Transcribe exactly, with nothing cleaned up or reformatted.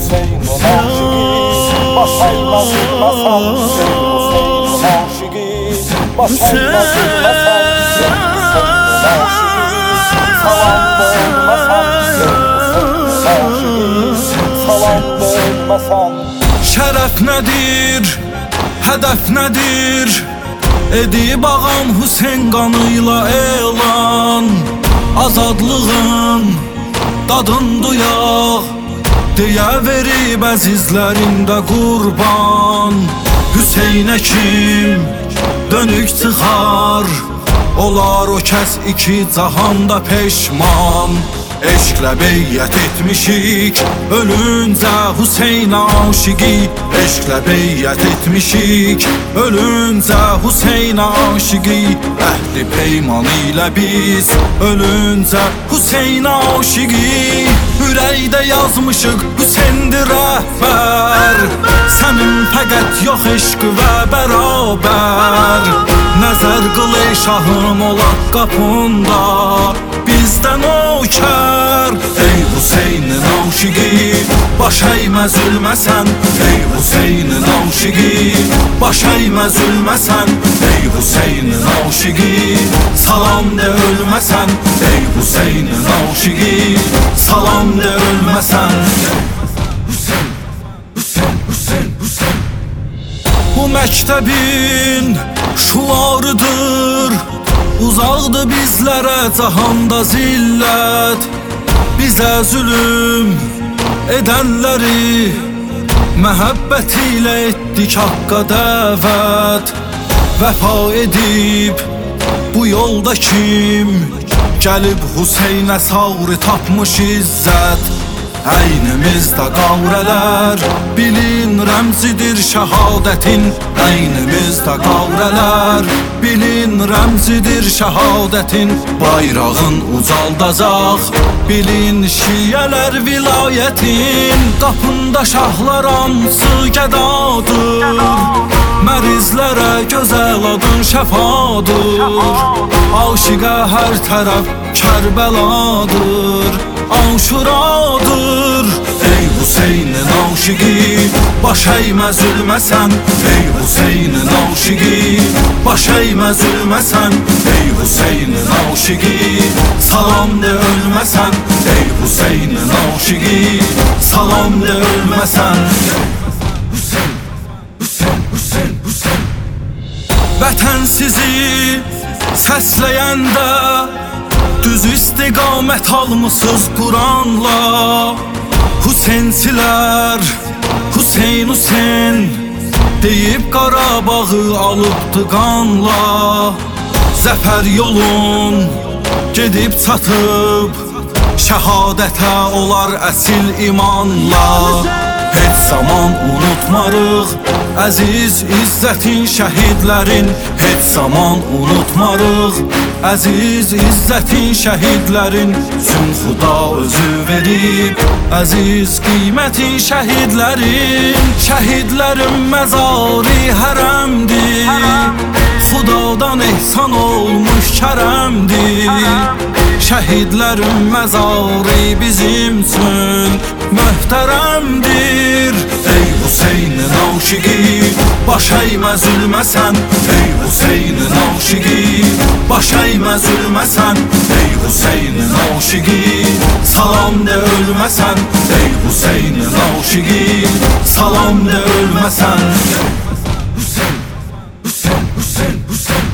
Hüseyin'in aşığı, baş eğmez bilmesen Hüseyin, Hüseyin'in aşığı, baş eğmez bilmesen Hüseyin'in aşığı, salam vermesen Hüseyin'in aşığı, salam vermesen. Şərəf nədir, hədəf nədir? Edib ağam Hüseyn qanıyla elan, azadlığın dadın duyaq deyə verib əzizlərində qurban. Hüseynə kim dönük çıxar, olar o kəs iki cahanda peşman. Eşqlə beyyət etmişik, ölüncə Hüseynə aşiqi. Eşqlə beyyət etmişik, ölüncə Hüseynə aşiqi. Əhli peyman ilə biz, ölüncə Hüseynə aşiqi. Ürəkdə yazmışıq Hüseyndir rəhbər, sənin fəqət yox eşq və bərabər. Nəzər qıl ey şahım olaq qapında, bizdən o kər. Ey Hüseynin aşiqi, baş əymə zülməsən. Ey Hüseynin aşiqi, baş əymə zülməsən. Ey Hüseynin aşiqi, salam de ölməsən. Ey Hüseynin aşiqi, salam de ölməsən. Hüseyn, Hüseyn, Hüseyn, Hüseyn. Bu məktəbin şuarıdır, uzaqdı bizlərə cahanda zillət. Bizə zülüm edənləri məhəbbət ilə etdik haqqa dəvət. Vəfa edib bu yolda kim, gəlib Hüseynə savrı tapmış izzət. Əynimizdə qavrələr, bilin rəmzidir şəhadətin. Əynimizdə qavrələr, bilin rəmzidir şəhadətin. Bayrağın ucaldacaq, bilin şiyələr vilayətin. Qapında şahlar hamısı gədadır, mərizlərə gözəl adın şəfadır. Aşiqə hər tərəf Kərbəladır, Aşuradır. Ey Hüseynin aşiqi, baş əymə zülməsən. Ey Hüseynin aşiqi, baş əymə zülməsən. Ey Hüseynin aşiqi, salam de ölməsən. Ey Hüseynin aşiqi, salam de ölməsən. Hüseyn, Hüseyn, Hüseyn, Hüseyn. Vətən sizi səsləyəndə, düz istiqamət almısız Quranla. Hüseynsilər, Hüseyn, Hüseyn deyib Qarabağı alıbdı qanla. Zəfər yolun gedib çatıb, şəhadətə olar əsil imanla. Heç zaman unutmarıq əziz izzətin şəhidlərin. Heç zaman unutmarıq əziz izzətin şəhidlərin. Sün Xuda özü verib əziz qiymətin şəhidlərin. Şəhidlərin məzarı hərəmdir, Xudadan ehsan olmuş kərəmdir. Şəhidlərin məzarı bizim üçün möhtərəmdir. Ey Hüseynin aşiqi, baş əymə zülməsən. Ey Hüseynin aşiqi, baş əymə zülməsən. Ey Hüseynin aşiqi, salam de ölməsən. Ey Hüseynin aşiqi, salam de ölməsən. Hüseyn, Hüseyn, Hüseyn, Hüseyn.